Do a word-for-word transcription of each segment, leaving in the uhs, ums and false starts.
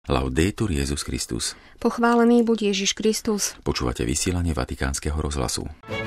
Laudetur Jesus Christus. Pochválený buď Ježiš Kristus. Počúvate vysielanie Vatikánskeho rozhlasu.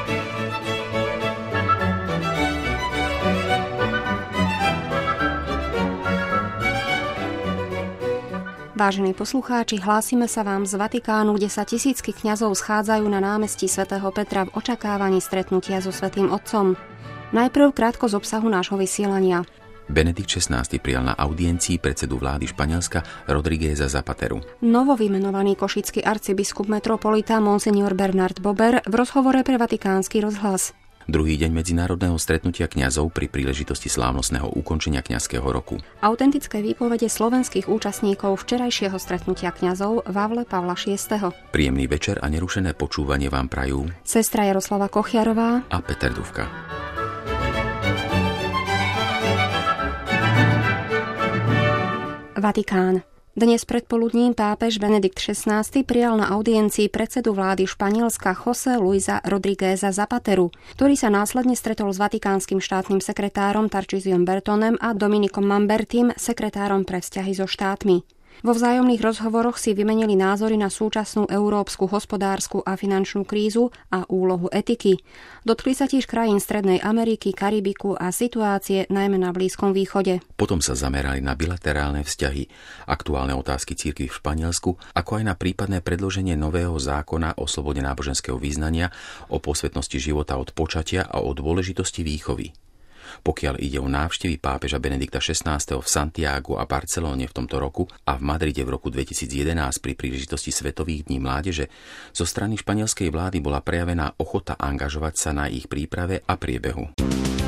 Vážení poslucháči, hlásime sa vám z Vatikánu, kde sa tisícky kňazov schádzajú na námestí svätého Petra v očakávaní stretnutia so Svätým Otcom. Najprv krátko z obsahu nášho vysielania. Benedikt šestnásty prijal na audiencii predsedu vlády Španielska Rodrígueza Zapateru. Novovymenovaný košický arcibiskup metropolita Monsignor Bernard Bober v rozhovore pre Vatikánsky rozhlas. Druhý deň medzinárodného stretnutia kňazov pri príležitosti slávnostného ukončenia kňazského roku. Autentické výpovede slovenských účastníkov včerajšieho stretnutia kňazov v aule Pavla šiesteho. Príjemný večer a nerušené počúvanie vám prajú sestra Jaroslava Kochiarová a Peter Dufka. Vatikán. Dnes predpoludním pápež Benedikt šestnásty prijal na audiencii predsedu vlády Španielska José Luisa Rodrígueza Zapateru, ktorý sa následne stretol s vatikánskym štátnym sekretárom Tarcísiom Bertonem a Dominikom Mambertim, sekretárom pre vzťahy so štátmi. Vo vzájomných rozhovoroch si vymenili názory na súčasnú európsku hospodársku a finančnú krízu a úlohu etiky. Dotkli sa tiež krajín Strednej Ameriky, Karibiku a situácie najmä na Blízkom východe. Potom sa zamerali na bilaterálne vzťahy, aktuálne otázky cirkvi v Španielsku, ako aj na prípadné predloženie nového zákona o slobode náboženského vyznania, o posvätnosti života od počatia a o dôležitosti výchovy. Pokiaľ ide o návštevy pápeža Benedikta šestnásteho v Santiagu a Barcelóne v tomto roku a v Madride v roku dvetisícjedenásť pri príležitosti Svetových dní mládeže, zo strany španielskej vlády bola prejavená ochota angažovať sa na ich príprave a priebehu.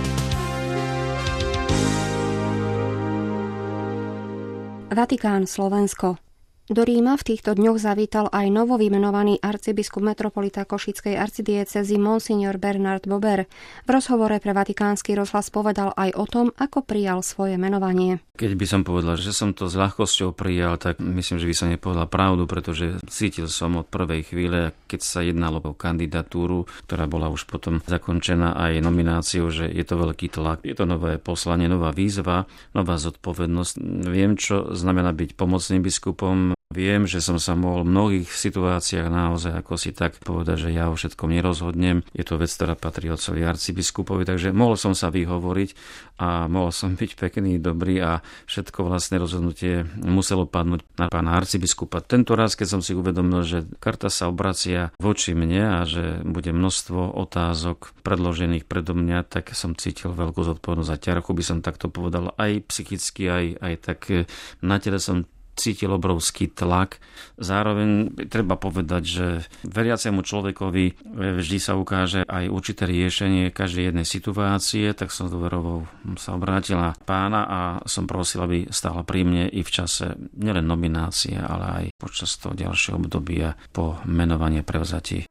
Vatikán, Slovensko. Do Ríma v týchto dňoch zavítal aj novovymenovaný arcibiskup metropolita Košickej arcidiecézy Monsignor Bernard Bober. V rozhovore pre Vatikánsky rozhlas povedal aj o tom, ako prijal svoje menovanie. Keď by som povedal, že som to s ľahkosťou prijal, tak myslím, že by som nepovedal pravdu, pretože cítil som od prvej chvíle, keď sa jednalo o kandidatúru, ktorá bola už potom zakončená aj nomináciou, že je to veľký tlak. Je to nové poslanie, nová výzva, nová zodpovednosť. Viem, čo znamená byť pomocným biskupom. Viem, že som sa mohol v mnohých situáciách naozaj ako si tak povedať, že ja o všetkom nerozhodnem. Je to vec, ktorá patrí otcovi arcibiskupovi, takže mohol som sa vyhovoriť a mohol som byť pekný, dobrý a všetko vlastné rozhodnutie muselo padnúť na pána arcibiskupa. Tento raz, keď som si uvedomil, že karta sa obracia voči mne a že bude množstvo otázok predložených predo mňa, tak som cítil veľkú zodpovednosť a ťarchu, by som takto povedal, aj psychicky, aj, aj tak na tele som cítil obrovský tlak. Zároveň treba povedať, že veriacemu človekovi vždy sa ukáže aj určité riešenie každej jednej situácie, tak som dôverovo sa obrátil na pána a som prosil, aby stála pri mne i v čase nielen nominácie, ale aj počas toho ďalšieho obdobia po menovaní prevzatí.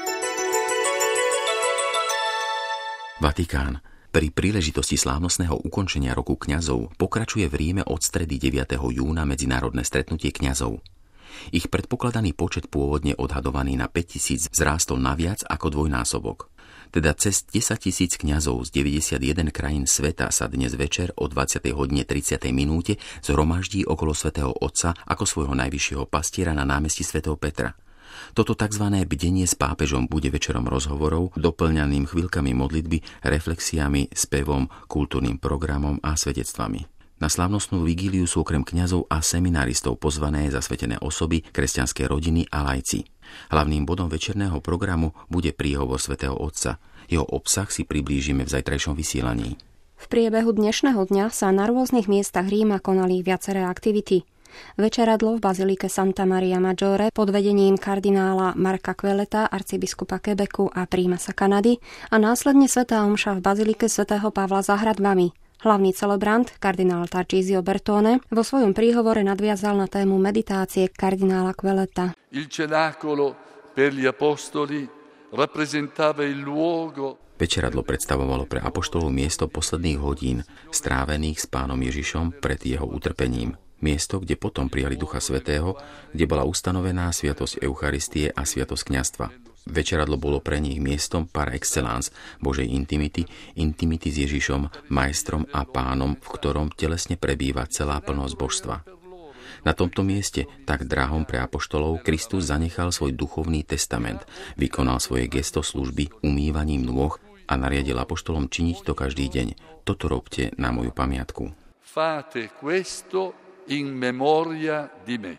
Vatikán. Pri príležitosti slávnostného ukončenia roku kňazov pokračuje v Ríme od stredy deviateho júna medzinárodné stretnutie kňazov. Ich predpokladaný počet pôvodne odhadovaný na päťtisíc vzrástol na viac ako dvojnásobok. Teda cez desaťtisíc kňazov z deväťdesiatjeden krajín sveta sa dnes večer o dvadsiatej hodine tridsiatej minúte zhromaždí okolo svätého Otca ako svojho najvyššieho pastiera na námestí svätého Petra. Toto tzv. Bdenie s pápežom bude večerom rozhovorov, doplňaným chvíľkami modlitby, reflexiami, spevom, kultúrnym programom a svedectvami. Na slávnostnú vigíliu sú okrem kňazov a seminaristov pozvané zasvetené osoby, kresťanské rodiny a laici. Hlavným bodom večerného programu bude príhovor svätého Otca. Jeho obsah si priblížime v zajtrajšom vysielaní. V priebehu dnešného dňa sa na rôznych miestach Ríma konali viaceré aktivity. Večeradlo v bazilike Santa Maria Maggiore pod vedením kardinála Marka Quelleta, arcibiskupa Quebecu a prímasa Kanady a následne svätá omša v bazilike svätého Pavla za hradbami. Hlavný celebrant, kardinál Tarcísio Bertone, vo svojom príhovore nadviazal na tému meditácie kardinála Quelleta. Il cenacolo per gli apostoli rappresentava il luogo. Večeradlo predstavovalo pre apoštolov miesto posledných hodín, strávených s pánom Ježišom pred jeho utrpením. Miesto, kde potom prijali Ducha Svätého, kde bola ustanovená sviatosť Eucharistie a sviatosť kňazstva. Večeradlo bolo pre nich miestom par excellence Božej intimity, intimity s Ježišom, majstrom a pánom, v ktorom telesne prebýva celá plnosť božstva. Na tomto mieste, tak drahom pre apoštolov, Kristus zanechal svoj duchovný testament, vykonal svoje gesto služby umývaním nôh a nariadil apoštolom činiť to každý deň. Toto robte na moju pamiatku. Fate questo in memoria di me.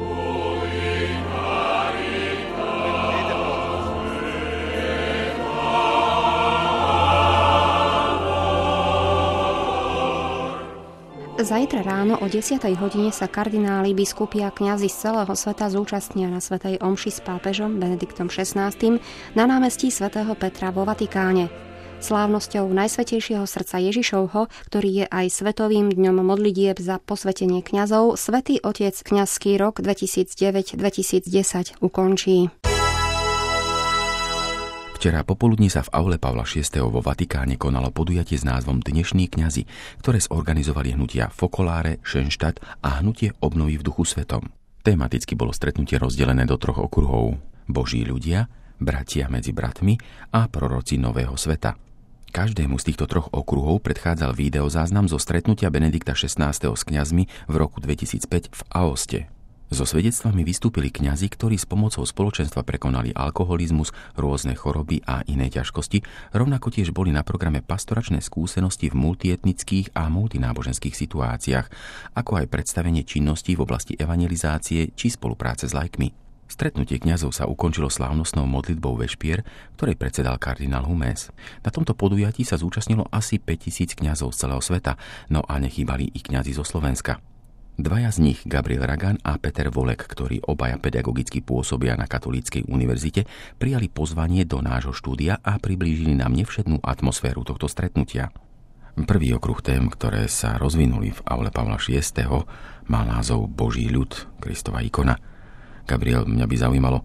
Zajtra ráno o desiatej hodine sa kardináli, biskupy a kňazi z celého sveta zúčastnia na svätej omši s pápežom Benediktom šestnásty. na námestí svätého Petra vo Vatikáne. Slávnosťou Najsvätejšieho srdca Ježišovho, ktorý je aj Svetovým dňom modlitieb za posvetenie kňazov, Svätý Otec kňazský rok dvetisícdeväť dvetisícdesať ukončí. Včera popoludní sa v aule Pavla šiesteho vo Vatikáne konalo podujatie s názvom Dnešní kňazi, ktoré zorganizovali hnutia Focolare, Schoenstatt a hnutie Obnovy v duchu svetom. Tematicky bolo stretnutie rozdelené do troch okruhov: Boží ľudia, bratia medzi bratmi a proroci nového sveta. Každému z týchto troch okruhov predchádzal videozáznam zo stretnutia Benedikta šestnásteho s kňazmi v roku dvetisícpäť v Aoste. So svedectvami vystúpili kňazi, ktorí s pomocou spoločenstva prekonali alkoholizmus, rôzne choroby a iné ťažkosti, rovnako tiež boli na programe pastoračné skúsenosti v multietnických a multináboženských situáciách, ako aj predstavenie činností v oblasti evangelizácie či spolupráce s laikmi. Stretnutie kňazov sa ukončilo slávnostnou modlitbou vešpier, ktorej predsedal kardinál Humes. Na tomto podujatí sa zúčastnilo asi päťtisíc kňazov z celého sveta, no a nechýbali i kňazi zo Slovenska. Dvaja z nich, Gabriel Ragan a Peter Volek, ktorí obaja pedagogicky pôsobia na Katolíckej univerzite, prijali pozvanie do nášho štúdia a priblížili nám nevšednú atmosféru tohto stretnutia. Prvý okruh tém, ktoré sa rozvinuli v aule Pavla šiesteho, mal názov Boží ľud, Kristova ikona. Gabriel, mňa by zaujímalo,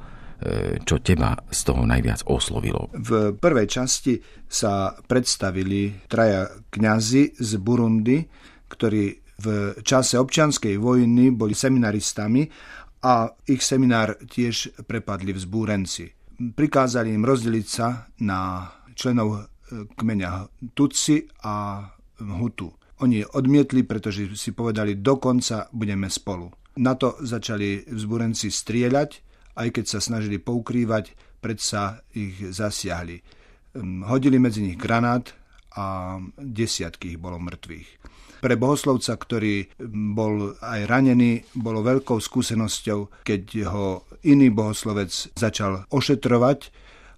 čo teba z toho najviac oslovilo. V prvej časti sa predstavili traja kňazi z Burundi, ktorí v čase občianskej vojny boli seminaristami a ich seminár tiež prepadli vzbúrenci. Prikázali im rozdeliť sa na členov kmeňa Tutsi a Hutu. Oni odmietli, pretože si povedali, dokonca budeme spolu. Na to začali vzbúrenci strieľať, aj keď sa snažili poukrývať, predsa ich zasiahli. Hodili medzi nich granát a desiatky ich bolo mŕtvych. Pre bohoslovca, ktorý bol aj ranený, bolo veľkou skúsenosťou, keď ho iný bohoslovec začal ošetrovať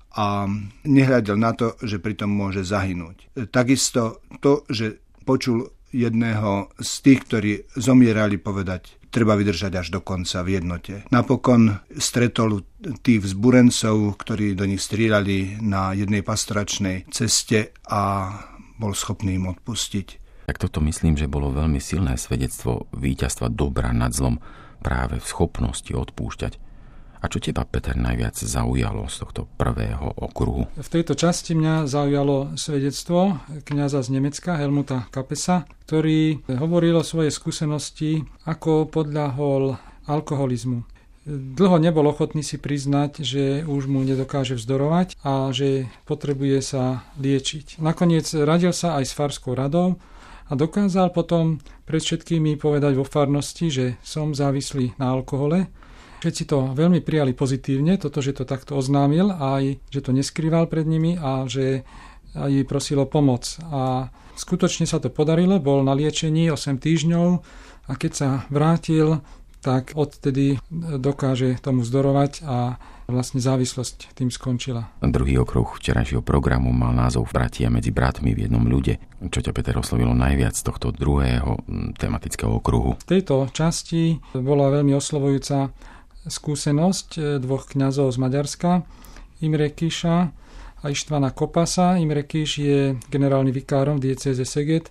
a nehľadel na to, že pritom môže zahynúť. Takisto to, že počul jedného z tých, ktorí zomierali, povedať, treba vydržať až do konca v jednote. Napokon stretol tých vzbúrencov, ktorí do nich strieľali na jednej pastoračnej ceste a bol schopný im odpustiť. Tak toto myslím, že bolo veľmi silné svedectvo víťazstva dobra nad zlom práve v schopnosti odpúšťať. A čo teba, Peter, najviac zaujalo z tohto prvého okruhu? V tejto časti mňa zaujalo svedectvo kňaza z Nemecka Helmuta Kapesa, ktorý hovoril o svojej skúsenosti, ako podľahol alkoholizmu. Dlho nebol ochotný si priznať, že už mu nedokáže vzdorovať a že potrebuje sa liečiť. Nakoniec radil sa aj s farskou radou a dokázal potom pred všetkými povedať vo farnosti, že som závislý na alkohole. Všetci to veľmi prijali pozitívne, toto, že to takto oznámil, aj že to neskrýval pred nimi a že aj prosil o pomoc. A skutočne sa to podarilo, bol na liečení osem týždňov a keď sa vrátil, tak odtedy dokáže tomu vzdorovať a vlastne závislosť tým skončila. Druhý okruh včerajšieho programu mal názov Bratia medzi bratmi v jednom ľude. Čo ťa, Peter, oslovilo najviac z tohto druhého tematického okruhu? V tejto časti bola veľmi oslovujúca skúsenosť dvoch kňazov z Maďarska, Imre Kíša a Ištvana Kopasa. Imre Kíš je generálny vikárom v diecéze Szeged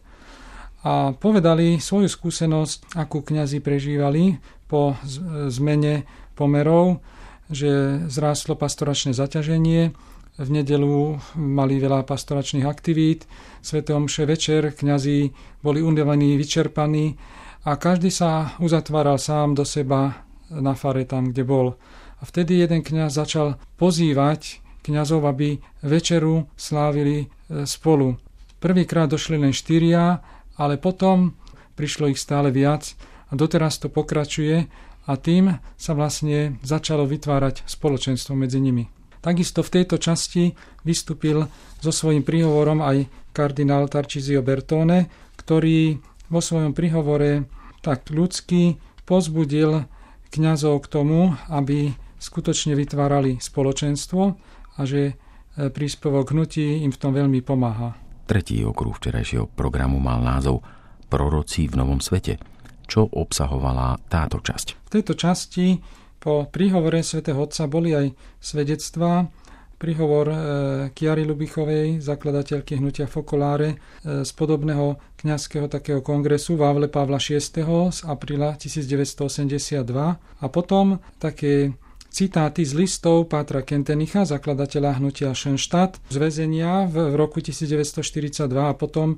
a povedali svoju skúsenosť, akú kňazi prežívali po zmene pomerov, že zrástlo pastoračné zaťaženie, v nedeľu mali veľa pastoračných aktivít, sväté omše večer, kňazi boli unavení, vyčerpaní a každý sa uzatváral sám do seba na fare tam, kde bol. A vtedy jeden kňaz začal pozývať kňazov, aby večeru slávili prvýkrát došli len štyria, ale potom prišlo ich stále viac a doteraz to pokračuje a tým sa vlastne začalo vytvárať spoločenstvo medzi nimi. Takisto v tejto časti vystúpil so svojím príhovorom aj kardinál Tarcisio Bertone, ktorý vo svojom príhovore tak ľudsky povzbudil kňazov k tomu, aby skutočne vytvárali spoločenstvo a že príspevok hnutí im v tom veľmi pomáha. Tretí okruh včerajšieho programu mal názov Proroci v novom svete. Čo obsahovala táto časť? V tejto časti po príhovore svätého Otca boli aj svedectvá. Príhovor e, Chiary Lubichovej, zakladateľky hnutia Focolare, e, z podobného kňazského takého kongresu Vávle Pavla šiesteho z apríla tisícdeväťstoosemdesiatdva a potom také citáty z listov Pátra Kentenicha, zakladateľa hnutia Schoenstatt, z väzenia v, v roku tisícdeväťstoštyridsaťdva a potom e,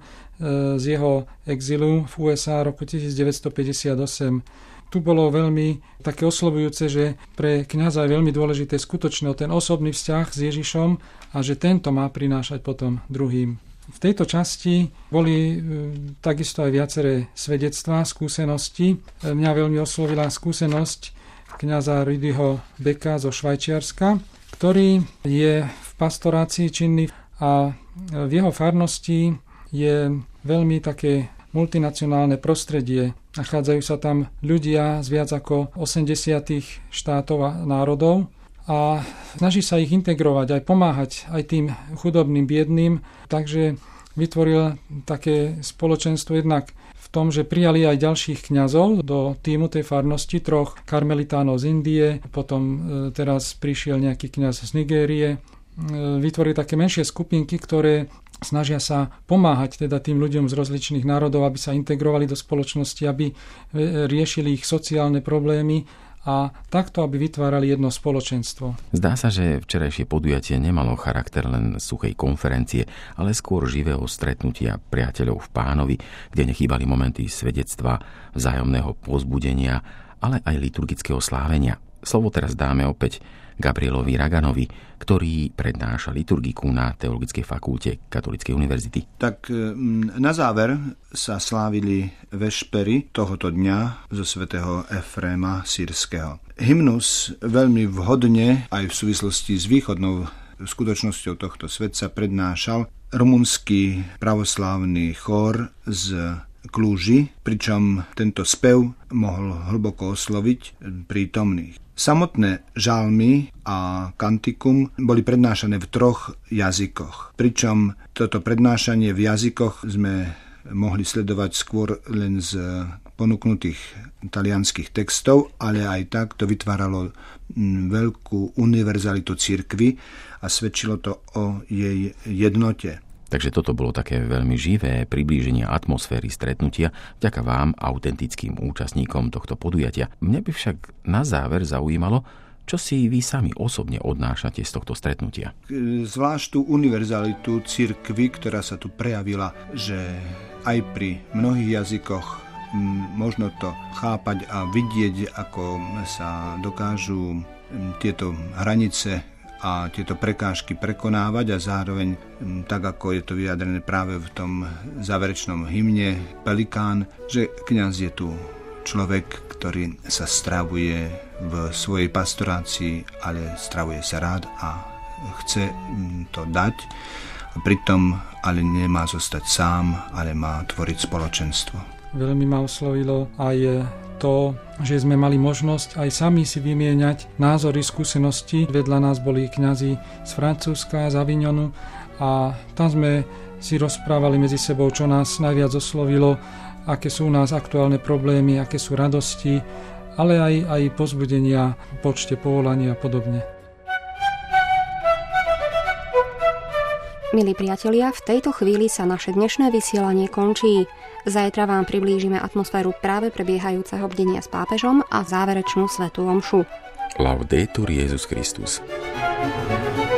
z jeho exilu v ú es á roku tisícdeväťstopäťdesiatosem. Tu bolo veľmi také oslovujúce, že pre kňaza je veľmi dôležité skutočne ten osobný vzťah s Ježišom a že tento má prinášať potom druhým. V tejto časti boli e, takisto aj viaceré svedectvá, skúsenosti. E, mňa veľmi oslovila skúsenosť kňaza Rudyho Becka zo Švajčiarska, ktorý je v pastorácii činný a v jeho farnosti je veľmi také multinacionálne prostredie. Nachádzajú sa tam ľudia z viac ako osemdesiat štátov a národov a snaží sa ich integrovať, aj pomáhať aj tým chudobným, biedným, takže vytvoril také spoločenstvo jednak v tom, že prijali aj ďalších kňazov do týmu tej farnosti, troch karmelitánov z Indie, potom teraz prišiel nejaký kňaz z Nigérie. Vytvorili také menšie skupinky, ktoré snažia sa pomáhať teda tým ľuďom z rozličných národov, aby sa integrovali do spoločnosti, aby riešili ich sociálne problémy a takto, aby vytvárali jedno spoločenstvo. Zdá sa, že včerajšie podujatie nemalo charakter len suchej konferencie, ale skôr živého stretnutia priateľov v Pánovi, kde nechýbali momenty svedectva, vzájomného povzbudenia, ale aj liturgického slávenia. Slovo teraz dáme opäť Gabrielovi Raganovi, ktorý prednáša liturgiku na Teologickej fakulte Katolíckej univerzity. Tak na záver sa slávili vešpery tohoto dňa zo svätého Efréma Sýrskeho. Hymnus veľmi vhodne aj v súvislosti s východnou skutočnosťou tohto svetca prednášal rumunský pravoslávny chór z Klúži, pričom tento spev mohol hlboko osloviť prítomných. Samotné žalmy a kantikum boli prednášané v troch jazykoch, pričom toto prednášanie v jazykoch sme mohli sledovať skôr len z ponúknutých talianských textov, ale aj tak to vytváralo veľkú univerzalitu cirkvi a svedčilo to o jej jednote. Takže toto bolo také veľmi živé priblíženie atmosféry stretnutia vďaka vám, autentickým účastníkom tohto podujatia. Mne by však na záver zaujímalo, čo si vy sami osobne odnášate z tohto stretnutia. Zvlášť tú univerzalitu cirkvi, ktorá sa tu prejavila, že aj pri mnohých jazykoch možno to chápať a vidieť, ako sa dokážu tieto hranice a tieto prekážky prekonávať a zároveň, tak ako je to vyjadrené práve v tom záverečnom hymne Pelikán, že kňaz je tu človek, ktorý sa stravuje v svojej pastorácii, ale stravuje sa rád a chce to dať. A pritom ale nemá zostať sám, ale má tvoriť spoločenstvo. Veľmi ma oslovilo aj to, že sme mali možnosť aj sami si vymieňať názory, skúsenosti. Vedľa nás boli kňazi z Francúzska, z Avignonu a tam sme si rozprávali medzi sebou, čo nás najviac oslovilo, aké sú u nás aktuálne problémy, aké sú radosti, ale aj, aj povzbudenia, počte povolaní a podobne. Milí priatelia, v tejto chvíli sa naše dnešné vysielanie končí. Zajtra vám priblížime atmosféru práve prebiehajúceho bdenia s pápežom a záverečnú svätú omšu. Laudetur Jesus Christus.